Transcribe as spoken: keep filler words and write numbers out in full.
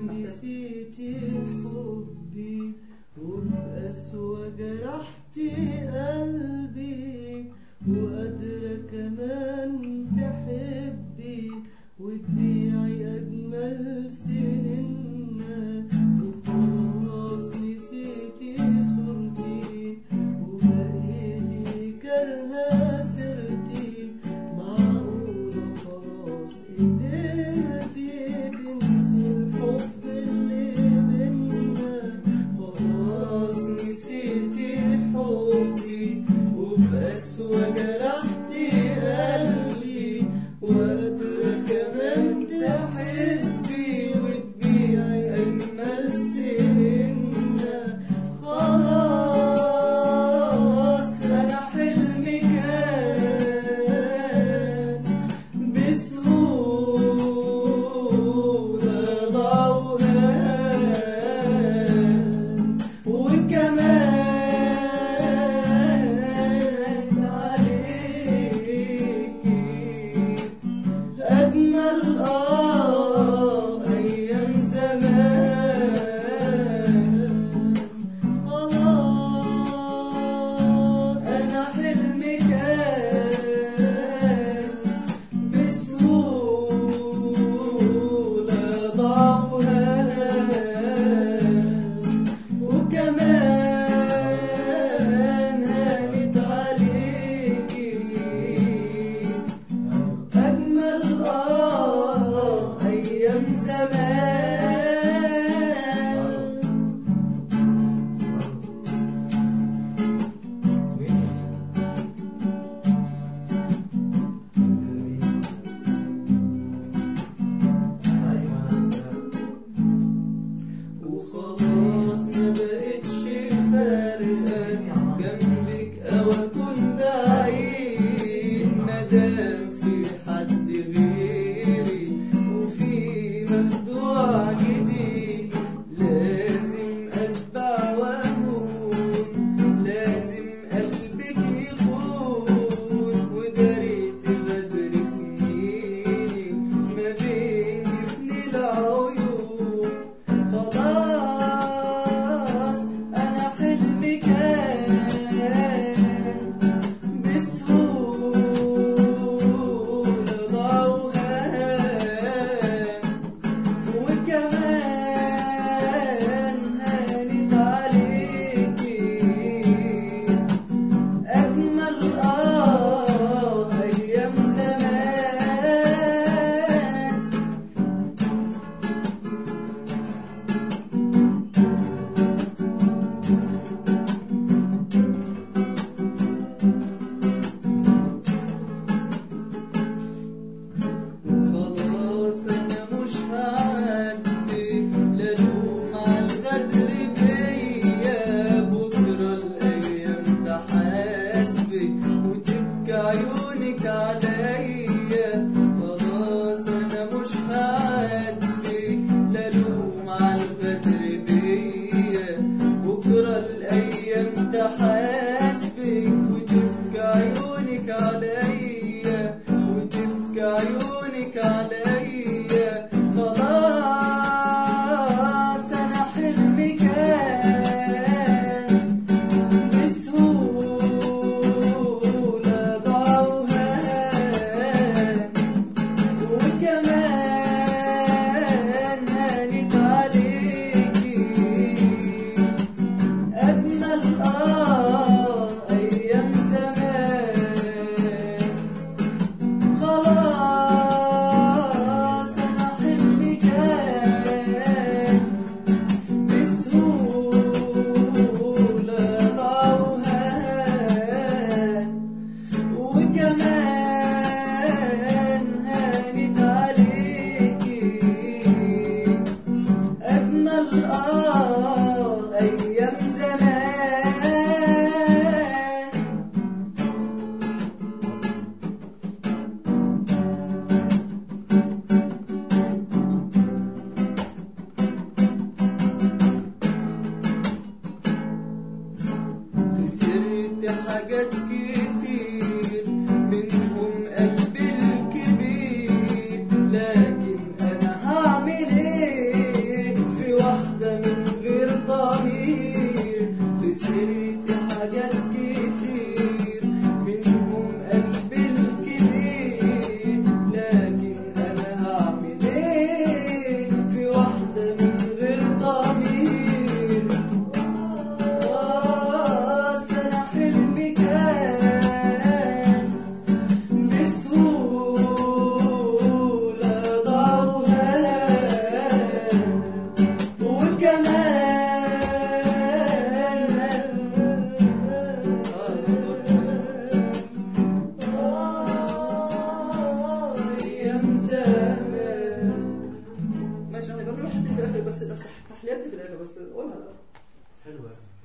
نسيتي حبي وبقسوة جرحتي قلبي، وقادرة كمان تحبي وتبيعي أجمل سنيننا، وخلاص نسيتي صورتي وبقيتي كارهة سيرتي. معقولة خلاص قدرتي تنسي الحب اللي بينا؟ خلاص نسيتي حبي وبقسوة جرحتي قلبي، وقادرة كمان تحبي وتبيعي أجمل سنيننا. خلاص أنا حلمي كان بسهولة ضاع وهان، وكمان عليكي أجمل آه أيام زمان. خلاص أنا حلمي كان بسهولة ضاع وهان، وكمان هانت عليكي أجمل آه أيام زمان. وخلاص ما بقتش فارقة جنبك أو أكون بعيد، مادام في حد غيري وفي مخدوع جديد. لازم أتبع وأهون، لازم قلبك يخون، وداريت بدري سنيني ما بين جفن العيون. خلاص أنا حلمي كان بسهولة ضاع وهان، وكمان هانت عليكي أجمل آه أيام زمان. خلاص أنا مش هعدي لا لوم عالغدر بيا، بكرة الأيام تحاسبك وتبكي عيونك عليا. خلاص أنا مش هعدي لا لوم عالغدر بيا، بكرة الأيام تحاسبك وتبكي عيونك عليا، وتبكي عيونك عليا. خلاص أنا حلمي كان بسهولة ضاع وهان، وكمان هانت عليكي أجمل آه أيام زمان. خلاص أنا حلمي كان بسهولة ضاع وهان، وكمان هانت عليكي أجمل آه أيام زمان. خسرت حاجات كتير منهم قلبي الكبير، لكن أنا هعمل إيه؟ ماشي، انا يبقى نروح في الاخر، بس تحليلتي في الاخر بس قولها. حلو بس